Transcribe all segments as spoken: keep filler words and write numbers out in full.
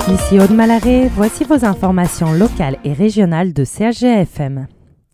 Ici Aude Malaret, voici vos informations locales et régionales de C H G F M.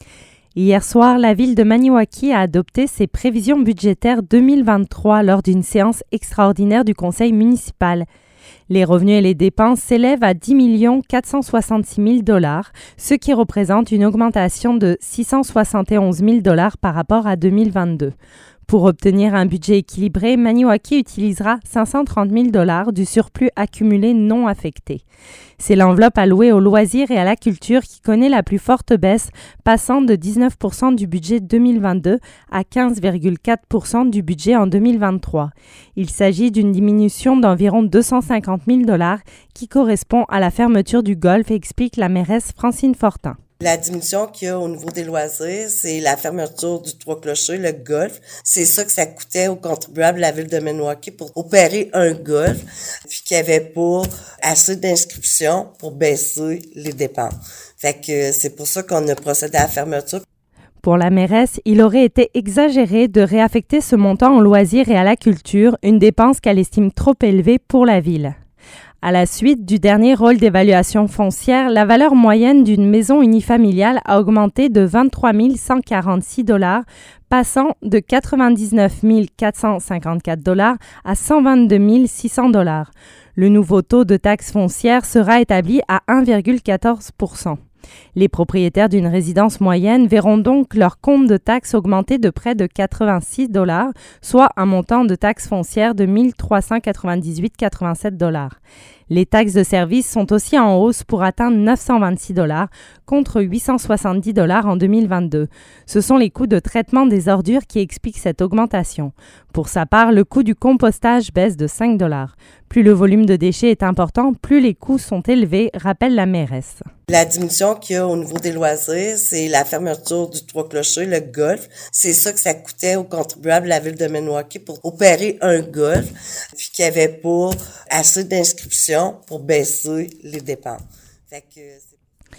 Hier soir, la ville de Maniwaki a adopté ses prévisions budgétaires deux mille vingt-trois lors d'une séance extraordinaire du conseil municipal. Les revenus et les dépenses s'élèvent à dix millions quatre cent soixante-six mille dollars, ce qui représente une augmentation de six cent soixante et onze mille dollars par rapport à deux mille vingt-deux. Pour obtenir un budget équilibré, Maniwaki utilisera cinq cent trente mille dollars du surplus accumulé non affecté. C'est l'enveloppe allouée aux loisirs et à la culture qui connaît la plus forte baisse, passant de dix-neuf pour cent du budget deux mille vingt-deux à quinze virgule quatre pour cent du budget en deux mille vingt-trois. Il s'agit d'une diminution d'environ deux cent cinquante mille dollars qui correspond à la fermeture du golf, explique la mairesse Francine Fortin. La diminution qu'il y a au niveau des loisirs, c'est la fermeture du Trois-Clochers, le golf. C'est ça que ça coûtait aux contribuables de la ville de Maniwaki pour opérer un golf, puis qu'il n'y avait pas assez d'inscriptions pour baisser les dépenses. Fait que c'est pour ça qu'on a procédé à la fermeture. Pour la mairesse, il aurait été exagéré de réaffecter ce montant aux loisirs et à la culture, une dépense qu'elle estime trop élevée pour la ville. À la suite du dernier rôle d'évaluation foncière, la valeur moyenne d'une maison unifamiliale a augmenté de vingt-trois mille cent quarante-six dollars, passant de quatre-vingt-dix-neuf mille quatre cent cinquante-quatre dollars à cent vingt-deux mille six cents dollars. Le nouveau taux de taxe foncière sera établi à un virgule quatorze pour cent. Les propriétaires d'une résidence moyenne verront donc leur compte de taxes augmenter de près de quatre-vingt-six dollars, soit un montant de taxe foncière de mille trois cent quatre-vingt-dix-huit virgule quatre-vingt-sept dollars. Les taxes de service sont aussi en hausse pour atteindre neuf cent vingt-six dollars contre huit cent soixante-dix dollars en deux mille vingt-deux. Ce sont les coûts de traitement des ordures qui expliquent cette augmentation. Pour sa part, le coût du compostage baisse de cinq dollars. Plus le volume de déchets est important, plus les coûts sont élevés, rappelle la mairesse. La diminution qu'il y a au niveau des loisirs, c'est la fermeture du Trois-Clochers, le golf. C'est ça que ça coûtait aux contribuables de la ville de Maniwaki pour opérer un golf, puis qu'il n'y avait pas assez d'inscriptions pour baisser les dépenses. Fait que c'est...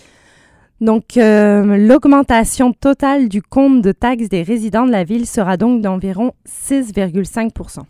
Donc, euh, l'augmentation totale du compte de taxes des résidents de la ville sera donc d'environ six virgule cinq pour cent.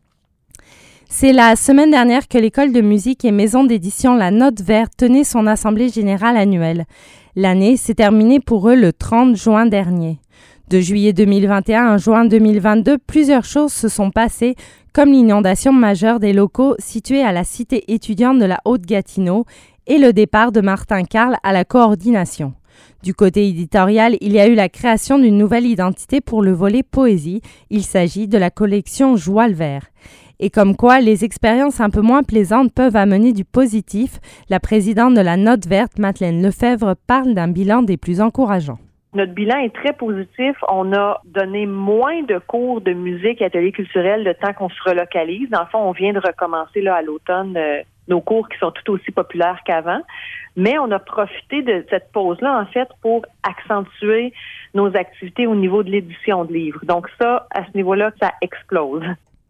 C'est la semaine dernière que l'école de musique et maison d'édition La Note Verte tenait son assemblée générale annuelle. L'année s'est terminée pour eux le trente juin dernier. De juillet deux mille vingt et un à juin deux mille vingt-deux, plusieurs choses se sont passées, comme l'inondation majeure des locaux situés à la cité étudiante de la Haute-Gatineau et le départ de Martin Carle à la coordination. Du côté éditorial, il y a eu la création d'une nouvelle identité pour le volet poésie. Il s'agit de la collection Joie le Vert. Et comme quoi, les expériences un peu moins plaisantes peuvent amener du positif, la présidente de la Note Verte, Madeleine Lefebvre, parle d'un bilan des plus encourageants. Notre bilan est très positif. On a donné moins de cours de musique et ateliers culturels le temps qu'on se relocalise. Dans le fond, on vient de recommencer là à l'automne euh, nos cours qui sont tout aussi populaires qu'avant. Mais on a profité de cette pause-là, en fait, pour accentuer nos activités au niveau de l'édition de livres. Donc ça, à ce niveau-là, ça explose.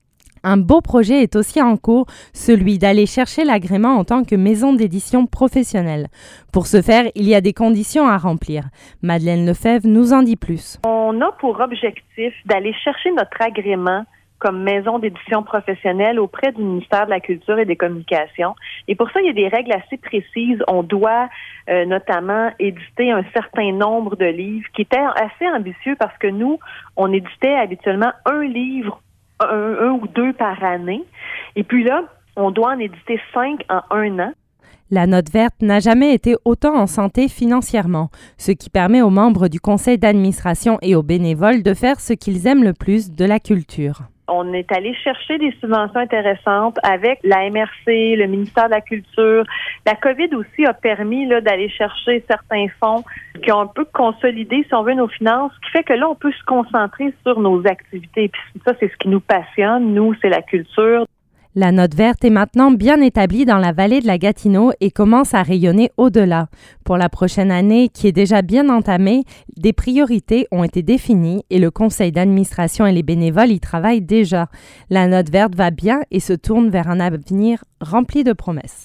Un beau projet est aussi en cours, celui d'aller chercher l'agrément en tant que maison d'édition professionnelle. Pour ce faire, il y a des conditions à remplir. Madeleine Lefebvre nous en dit plus. On a pour objectif d'aller chercher notre agrément comme maison d'édition professionnelle auprès du ministère de la Culture et des Communications. Et pour ça, il y a des règles assez précises. On doit euh, notamment éditer un certain nombre de livres qui étaient assez ambitieux parce que nous, on éditait habituellement un livre Un, un ou deux par année. Et puis là, on doit en éditer cinq en un an. La Note Verte n'a jamais été autant en santé financièrement, ce qui permet aux membres du conseil d'administration et aux bénévoles de faire ce qu'ils aiment le plus, de la culture. On est allé chercher des subventions intéressantes avec la M R C, le ministère de la Culture. La COVID aussi a permis là, d'aller chercher certains fonds qui ont un peu consolidé, si on veut, nos finances, ce qui fait que là, on peut se concentrer sur nos activités. Puis ça, c'est ce qui nous passionne. Nous, c'est la culture. La Note Verte est maintenant bien établie dans la vallée de la Gatineau et commence à rayonner au-delà. Pour la prochaine année, qui est déjà bien entamée, des priorités ont été définies et le conseil d'administration et les bénévoles y travaillent déjà. La Note Verte va bien et se tourne vers un avenir rempli de promesses.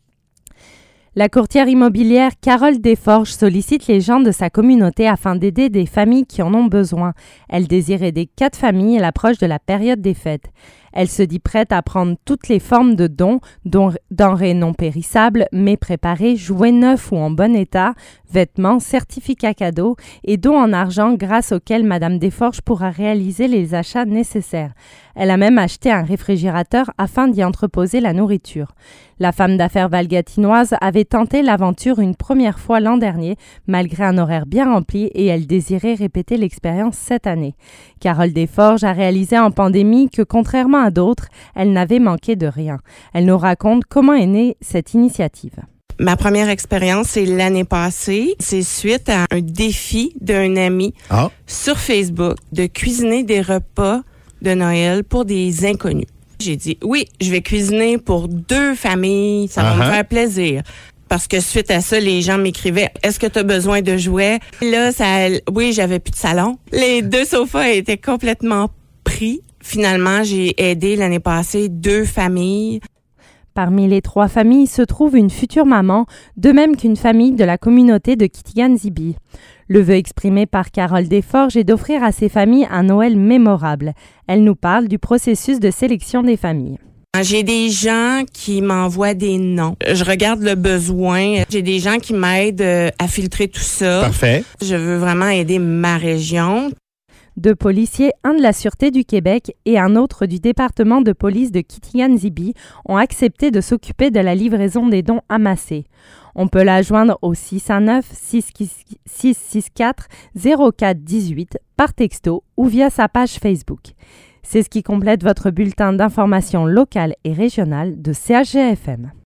La courtière immobilière Carole Desforges sollicite les gens de sa communauté afin d'aider des familles qui en ont besoin. Elle désire aider quatre familles à l'approche de la période des fêtes. Elle se dit prête à prendre toutes les formes de dons, dont denrées non périssables, mets préparés, jouets neufs ou en bon état, vêtements, certificats cadeaux et dons en argent grâce auxquels Madame Desforges pourra réaliser les achats nécessaires. Elle a même acheté un réfrigérateur afin d'y entreposer la nourriture. La femme d'affaires valgatinoise avait tenté l'aventure une première fois l'an dernier, malgré un horaire bien rempli, et elle désirait répéter l'expérience cette année. Carole Desforges a réalisé en pandémie que, contrairement à d'autres, elle n'avait manqué de rien. Elle nous raconte comment est née cette initiative. Ma première expérience, c'est l'année passée. C'est suite à un défi d'un ami ah. sur Facebook de cuisiner des repas de Noël pour des inconnus. J'ai dit, oui, je vais cuisiner pour deux familles, ça uh-huh. va me faire plaisir. Parce que suite à ça, les gens m'écrivaient, est-ce que tu as besoin de jouets? Là, ça, oui, j'avais plus de salon. Les deux sofas étaient complètement pris. Finalement, j'ai aidé l'année passée deux familles. Parmi les trois familles se trouve une future maman, de même qu'une famille de la communauté de Kitigan-Zibi. Le vœu exprimé par Carole Desforges est d'offrir à ces familles un Noël mémorable. Elle nous parle du processus de sélection des familles. J'ai des gens qui m'envoient des noms. Je regarde le besoin. J'ai des gens qui m'aident à filtrer tout ça. Parfait. Je veux vraiment aider ma région. Deux policiers, un de la Sûreté du Québec et un autre du département de police de Kitigan-Zibi, ont accepté de s'occuper de la livraison des dons amassés. On peut la joindre au six un neuf, six six quatre, zéro quatre un huit par texto ou via sa page Facebook. C'est ce qui complète votre bulletin d'information locale et régionale de C H G F M.